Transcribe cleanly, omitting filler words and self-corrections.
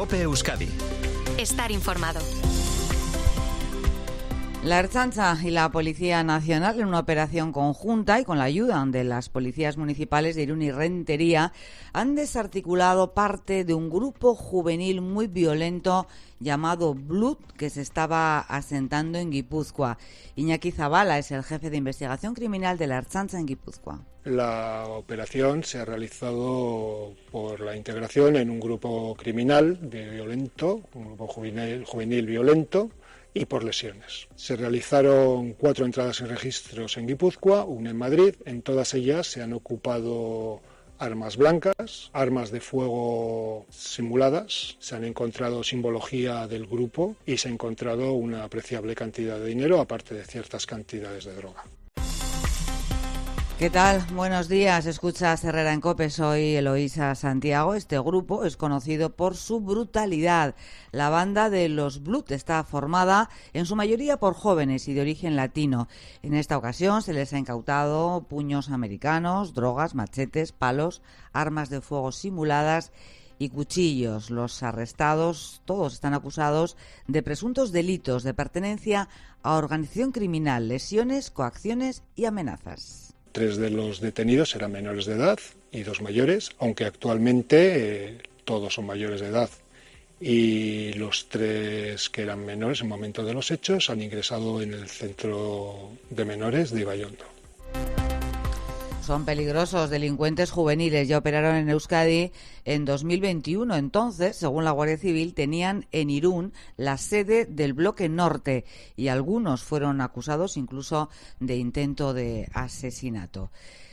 COPE Euskadi. Estar informado. La Ertzaintza y la Policía Nacional, en una operación conjunta y con la ayuda de las policías municipales de Irún y Rentería, han desarticulado parte de un grupo juvenil muy violento llamado Blood, que se estaba asentando en Guipúzcoa. Iñaki Zabala es el jefe de investigación criminal de la Ertzaintza en Guipúzcoa. La operación se ha realizado por la integración en un grupo criminal violento, un grupo juvenil violento, y por lesiones. Se realizaron 4 entradas en registros en Guipúzcoa, una en Madrid. En todas ellas se han ocupado armas blancas, armas de fuego simuladas, se han encontrado simbología del grupo y se ha encontrado una apreciable cantidad de dinero, aparte de ciertas cantidades de droga. ¿Qué tal? Buenos días. Escuchas Herrera en COPE. Soy Eloísa Santiago. Este grupo es conocido por su brutalidad. La banda de los Blood está formada en su mayoría por jóvenes y de origen latino. En esta ocasión se les ha incautado puños americanos, drogas, machetes, palos, armas de fuego simuladas y cuchillos. Los arrestados, todos están acusados de presuntos delitos de pertenencia a organización criminal, lesiones, coacciones y amenazas. 3 de los detenidos eran menores de edad y 2 mayores, aunque actualmente todos son mayores de edad. Y los 3 que eran menores en el momento de los hechos han ingresado en el centro de menores de Ibaiondo. Son peligrosos delincuentes juveniles. Ya operaron en Euskadi en 2021. Entonces, según la Guardia Civil, tenían en Irún la sede del Bloque Norte y algunos fueron acusados incluso de intento de asesinato.